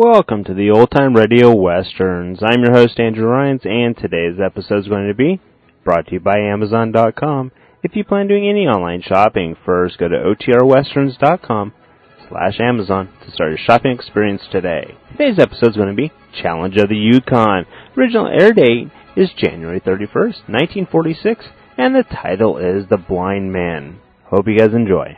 Welcome to the Old Time Radio Westerns. I'm your host, Andrew Rhynes, and today's episode is going to be brought to you by Amazon.com. If you plan doing any online shopping, first go to otrwesterns.com/Amazon to start your shopping experience today. Today's episode is going to be Challenge of the Yukon. Original air date is January 31st, 1946, and the title is The Blind Man. Hope you guys enjoy.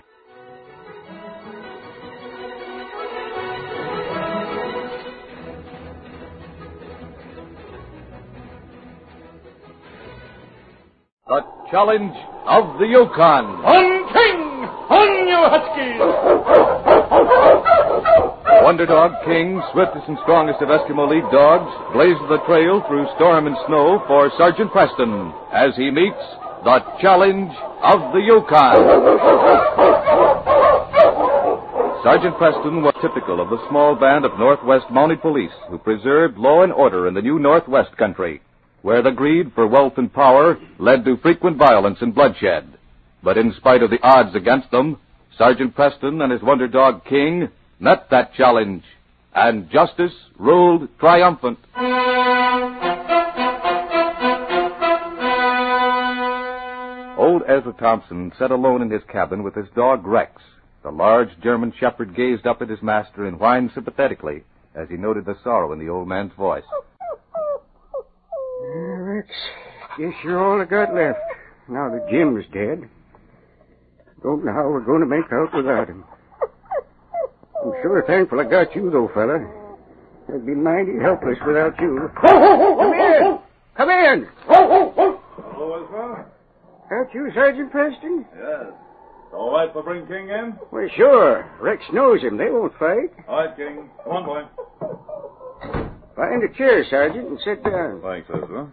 The Challenge of the Yukon. On King! On you Huskies! Wonder Dog King, swiftest and strongest of Eskimo League dogs, blazed the trail through storm and snow for Sergeant Preston as he meets the Challenge of the Yukon. Sergeant Preston was typical of the small band of Northwest Mounted Police who preserved law and order in the new Northwest country, where the greed for wealth and power led to frequent violence and bloodshed. But in spite of the odds against them, Sergeant Preston and his Wonder Dog King met that challenge, and justice ruled triumphant. Old Ezra Thompson sat alone in his cabin with his dog Rex. The large German shepherd gazed up at his master and whined sympathetically as he noted the sorrow in the old man's voice. Rex, guess you're all I got left. Now that Jim's dead. Don't know how we're going to make out without him. I'm sure thankful I got you, though, fella. I'd be mighty helpless without you. Come in! Come in! Hello, Ezra? That you, Sergeant Preston? Yes. All right for bring King in? Well, sure. Rex knows him. They won't fight. All right, King. Come on, boy. Find a chair, Sergeant, and sit down. Thanks, Ezra.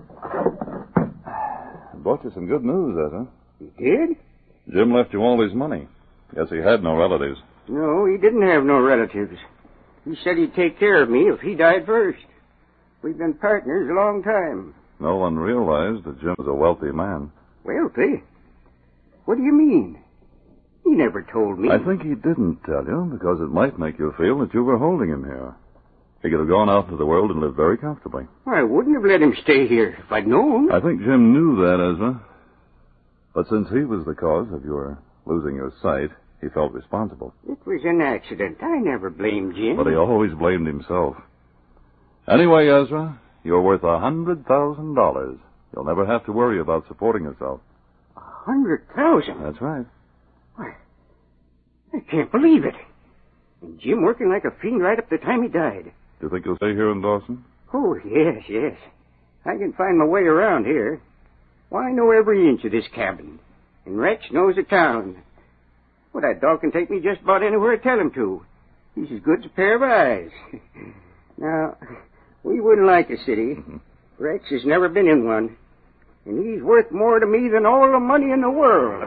Brought you some good news, Ezra. He did? Jim left you all his money. Guess he had no relatives. No, he didn't have no relatives. He said he'd take care of me if he died first. We've been partners a long time. No one realized that Jim was a wealthy man. Wealthy? What do you mean? He never told me. I think he didn't tell you because it might make you feel that you were holding him here. He could have gone out into the world and lived very comfortably. I wouldn't have let him stay here if I'd known. I think Jim knew that, Ezra. But since he was the cause of your losing your sight, he felt responsible. It was an accident. I never blamed Jim. But he always blamed himself. Anyway, Ezra, you're worth $100,000. You'll never have to worry about supporting yourself. 100,000? That's right. Why, I can't believe it. And Jim working like a fiend right up to the time he died. Do you think you'll stay here in Dawson? Oh, yes. I can find my way around here. Why, I know every inch of this cabin. And Rex knows the town. Well, that dog can take me just about anywhere I tell him to. He's as good as a pair of eyes. Now, we wouldn't like a city. Mm-hmm. Rex has never been in one. And he's worth more to me than all the money in the world.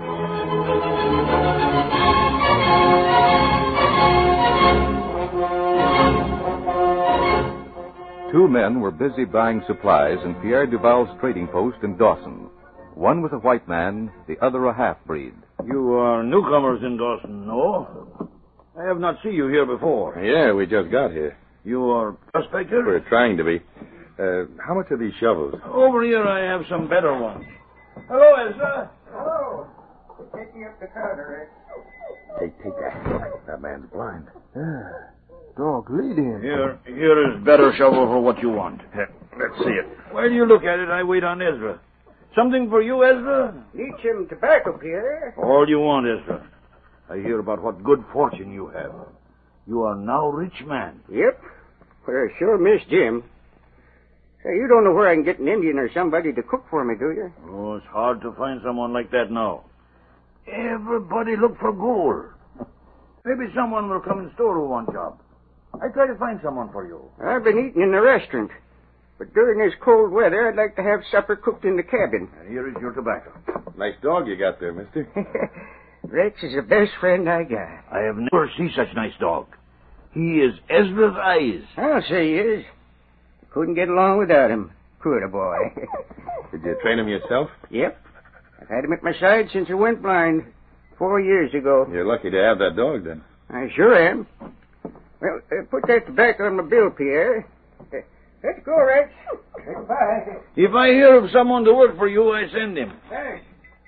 Two men were busy buying supplies in Pierre Duval's trading post in Dawson. One was a white man, the other a half-breed. You are newcomers in Dawson, no? I have not seen you here before. Yeah, we just got here. You are prospector? We're trying to be. How much are these shovels? Over here I have some better ones. Hello, Ezra. Hello. Take me up the counter, Rex. Take that. That man's blind. Dog, lead him. Here is better shovel for what you want. Here, let's see it. While you look at it, I wait on Ezra. Something for you, Ezra? Need some tobacco, Pierre. All you want, Ezra. I hear about what good fortune you have. You are now a rich man. Yep. But I sure miss Jim. Say, you don't know where I can get an Indian or somebody to cook for me, do you? Oh, it's hard to find someone like that now. Everybody look for gold. Maybe someone will come in store who want job. I try to find someone for you. I've been eating in the restaurant. But during this cold weather, I'd like to have supper cooked in the cabin. Here is your tobacco. Nice dog you got there, mister. Rex is the best friend I got. I have never seen such nice dog. He is Ezra's eyes. I'll say he is. Couldn't get along without him. Could a boy. Did you train him yourself? Yep. I've had him at my side since he went blind 4 years ago. You're lucky to have that dog, then. I sure am. Well, put that back on the bill, Pierre. Let's go, Rex. Goodbye. If I hear of someone to work for you, I send him. Thanks.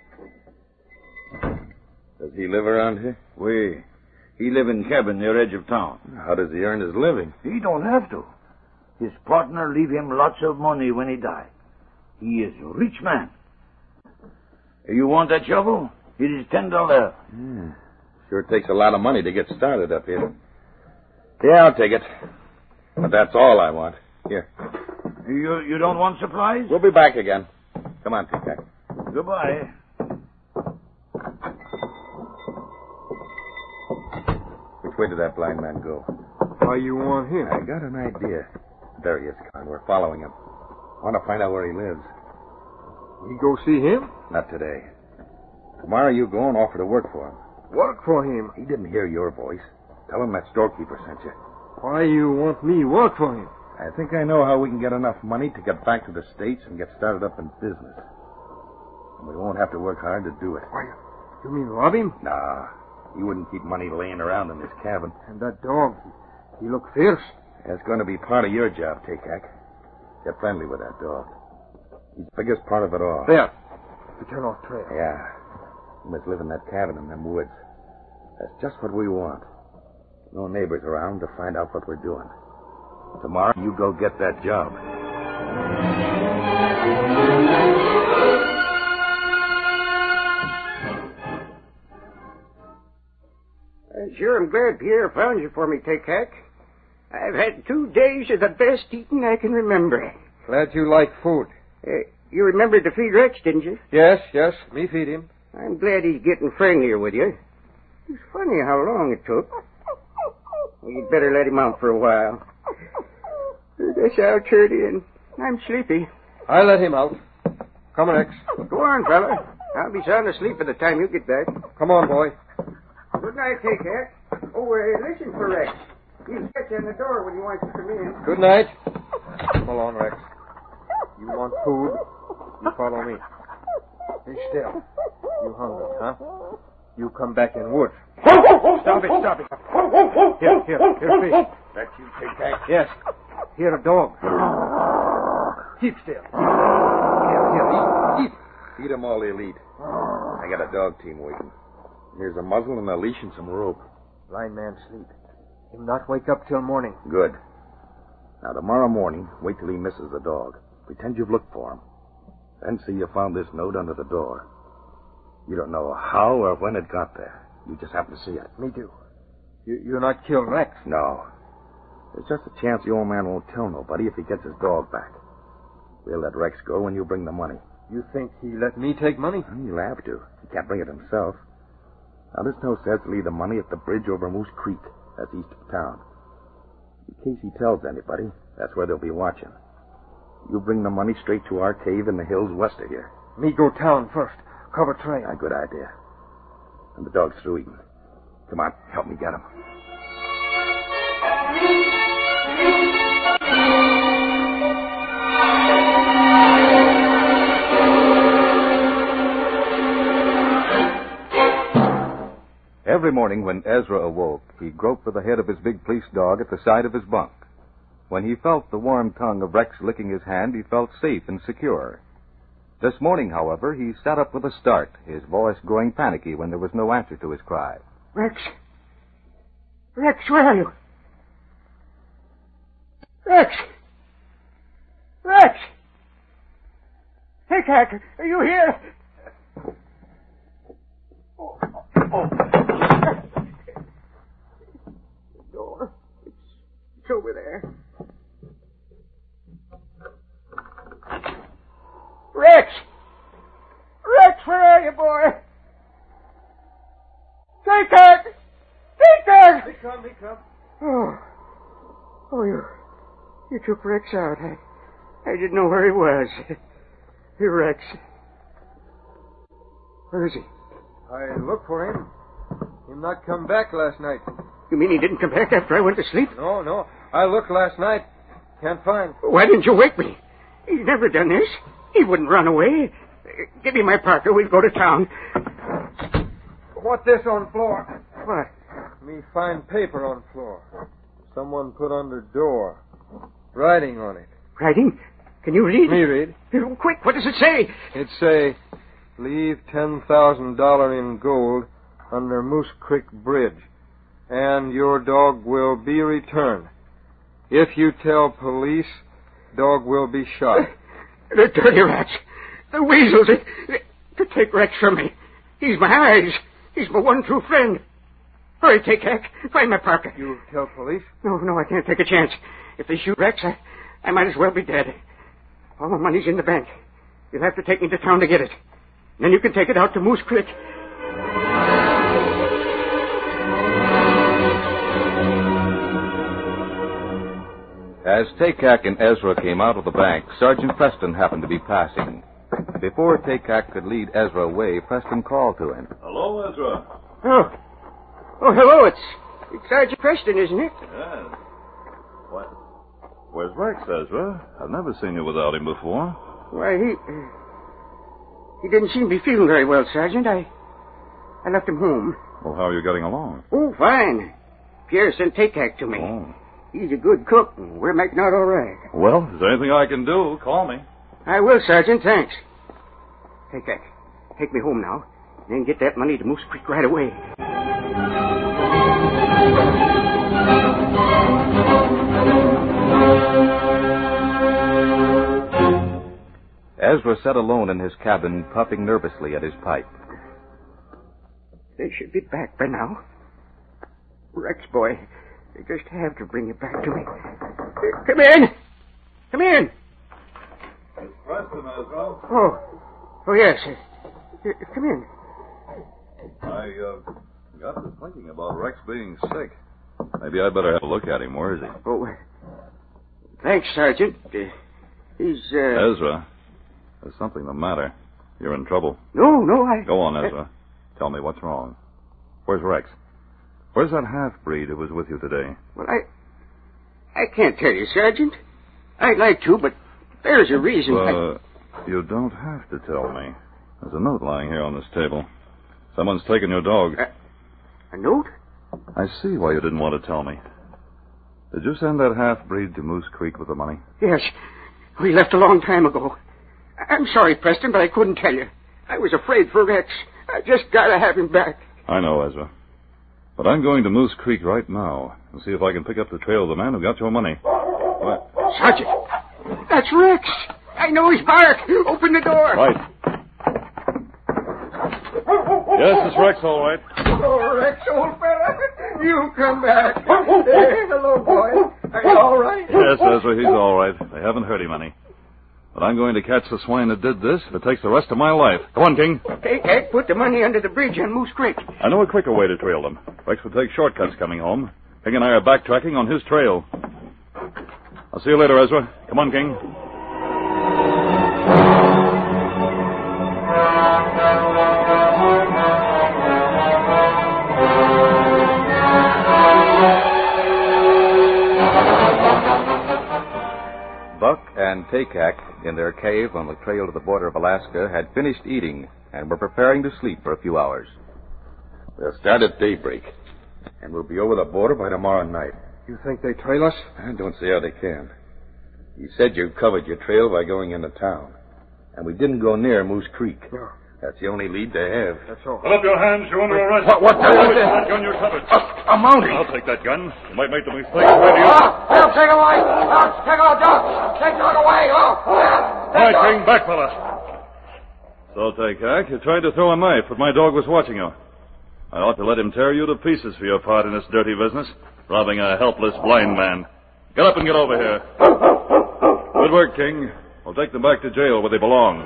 Does he live around here? He live in cabin near edge of town. How does he earn his living? He don't have to. His partner leave him lots of money when he die. He is a rich man. You want that shovel? It is $10. Sure takes a lot of money to get started up here. Yeah, I'll take it. But that's all I want. Here. You don't want supplies? We'll be back again. Come on, T-Pack. Goodbye. Which way did that blind man go? Why you want him? I got an idea. There he is, Con. We're following him. I want to find out where he lives. You go see him? Not today. Tomorrow you go and offer to work for him. Work for him? He didn't hear your voice. Tell him that storekeeper sent you. Why you want me work for him? I think I know how we can get enough money to get back to the States and get started up in business. And we won't have to work hard to do it. Why, you mean rob him? Nah, he wouldn't keep money laying around in his cabin. And that dog, he look fierce. That's going to be part of your job, T-Pack. Get friendly with that dog. He's the biggest part of it all. There. You turn off trail. Yeah. He must live in that cabin in them woods. That's just what we want. No neighbors around to find out what we're doing. Tomorrow, you go get that job. Sure, I'm glad Pierre found you for me, T-Pack. I've had 2 days of the best eating I can remember. Glad you like food. You remembered to feed Rex, didn't you? Yes, me feed him. I'm glad he's getting friendlier with you. It's funny how long it took. Well, you'd better let him out for a while. I guess I'll turn in. I'm sleepy. I let him out. Come on, Rex. Go on, fella. I'll be sound asleep by the time you get back. Come on, boy. Good night, T-Pack. Oh, listen for Rex. He'll catch you on the door when he wants to come in. Good night. Come along, Rex. You want food? You follow me. Be still. You hungry, huh? You come back in wood. Stop it. Here, fish. That you, T-Pack? Yes. Here, a dog. Keep still. Here, eat. Feed 'em all they'll eat. I got a dog team waiting. Here's a muzzle and a leash and some rope. Blind man sleep. Him not wake up till morning. Good. Now, tomorrow morning, wait till he misses the dog. Pretend you've looked for him. Then see you found this note under the door. You don't know how or when it got there. You just happen to see it. Me too. You're not killed Rex? No. There's just a chance the old man won't tell nobody if he gets his dog back. We'll let Rex go when you bring the money. You think he let me take money? He'll have to. He can't bring it himself. Now, this note says to leave the money at the bridge over Moose Creek. That's east of town. In case he tells anybody, that's where they'll be watching. You bring the money straight to our cave in the hills west of here. Me go town first. Cover trail. A good idea. And the dog's through eating. Come on, help me get him. Every morning when Ezra awoke, he groped for the head of his big police dog at the side of his bunk. When he felt the warm tongue of Rex licking his hand, he felt safe and secure. This morning, however, he sat up with a start, his voice growing panicky when there was no answer to his cry. Rex, where are you? Rex! T-Pack, are you here? The door. It's over there. Rex, where are you, boy? T-Pack! He come. Oh, you took Rex out. I didn't know where he was. Here, Rex. Where is he? I looked for him. Him not come back last night. You mean he didn't come back after I went to sleep? No. I looked last night. Can't find. Why didn't you wake me? He's never done this. He wouldn't run away. Give me my parka. We'll go to town. What this on floor? What? Me find paper on floor. someone put under door. Writing on it. Writing? Can you read? Me read. Quick, what does it say? It say, leave $10,000 in gold under Moose Creek Bridge, and your dog will be returned. If you tell police, dog will be shot. The dirty rats. The weasels. To take Rex from me. He's my eyes. He's my one true friend. Hurry, Take-Hack. Find my parka. You tell police? No, I can't take a chance. If they shoot Rex, I might as well be dead. All my money's in the bank. You'll have to take me to town to get it. Then you can take it out to Moose Creek. As Take-Hack and Ezra came out of the bank, Sergeant Preston happened to be passing. Before Take-Hack could lead Ezra away, Preston called to him. Hello, Ezra. Oh, hello. It's Sergeant Preston, isn't it? Yes. What? Where's Rex, Ezra? I've never seen you without him before. Why, he didn't seem to be feeling very well, Sergeant. I left him home. Well, how are you getting along? Oh, fine. Pierre sent Take-Hack to me. Oh. He's a good cook, and we're making out all right. Well, if there's anything I can do, call me. I will, Sergeant. Thanks. Take-Hack, take me home now, and then get that money to Moose Creek right away. Ezra sat alone in his cabin, puffing nervously at his pipe. They should be back by now. Rex, boy, they just have to bring it back to me. Come in! Come in! It's Preston, Ezra. Oh, yes. Come in. I got to thinking about Rex being sick. Maybe I'd better have a look at him. Where is he? Oh, thanks, Sergeant. He's, Ezra, there's something the matter. You're in trouble. No, I... Go on, Ezra. Tell me what's wrong. Where's Rex? Where's that half-breed who was with you today? Well, I can't tell you, Sergeant. I'd like to, but there's a reason. You don't have to tell me. There's a note lying here on this table. Someone's taken your dog. A note? I see why you didn't want to tell me. Did you send that half-breed to Moose Creek with the money? Yes. We left a long time ago. I'm sorry, Preston, but I couldn't tell you. I was afraid for Rex. I just gotta have him back. I know, Ezra. But I'm going to Moose Creek right now and see if I can pick up the trail of the man who got your money. What? Sergeant, that's Rex. I know his bark. Open the door. Right. Yes, it's Rex, all right. Oh, Rex, old fella. You come back. Hello, boy. Are you all right? Yes, Ezra, he's all right. They haven't hurt him any. But I'm going to catch the swine that did this if it takes the rest of my life. Come on, King. Take-Hack, put the money under the bridge on Moose Creek. I know a quicker way to trail them. Rex will take shortcuts coming home. King and I are backtracking on his trail. I'll see you later, Ezra. Come on, King. Buck and Take-Hack, in their cave on the trail to the border of Alaska, had finished eating and were preparing to sleep for a few hours. We'll start at daybreak, and we'll be over the border by tomorrow night. You think they trail us? I don't see how they can. You said you covered your trail by going into town, and we didn't go near Moose Creek. No. That's the only lead they have. That's all. Put up your hands. You're under arrest. What the hell is That this? gun you're covered. A mountie. I'll take that gun. You might make the mistake of ready. Help, take away. Take our dog. Take dog away. All right, King, back, fella. So, Take-Hack, you tried to throw a knife, but my dog was watching you. I ought to let him tear you to pieces for your part in this dirty business, robbing a helpless blind man. Get up and get over here. Good work, King. We'll take them back to jail where they belong.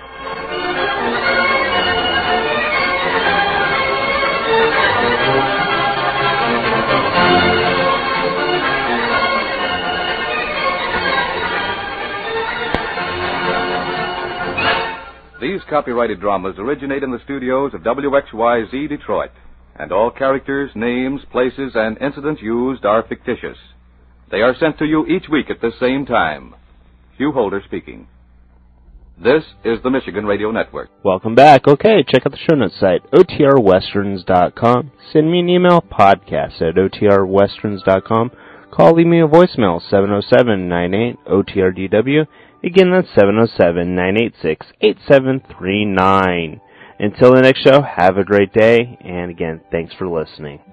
These copyrighted dramas originate in the studios of WXYZ Detroit, and all characters, names, places, and incidents used are fictitious. They are sent to you each week at the same time. Hugh Holder speaking. This is the Michigan Radio Network. Welcome back. Okay, check out the show notes site, otrwesterns.com. Send me an email, podcast@otrwesterns.com. call, leave me a voicemail, 707-98-OTRDW. Again, that's 707-986-8739. Until the next show, have a great day, and again, thanks for listening.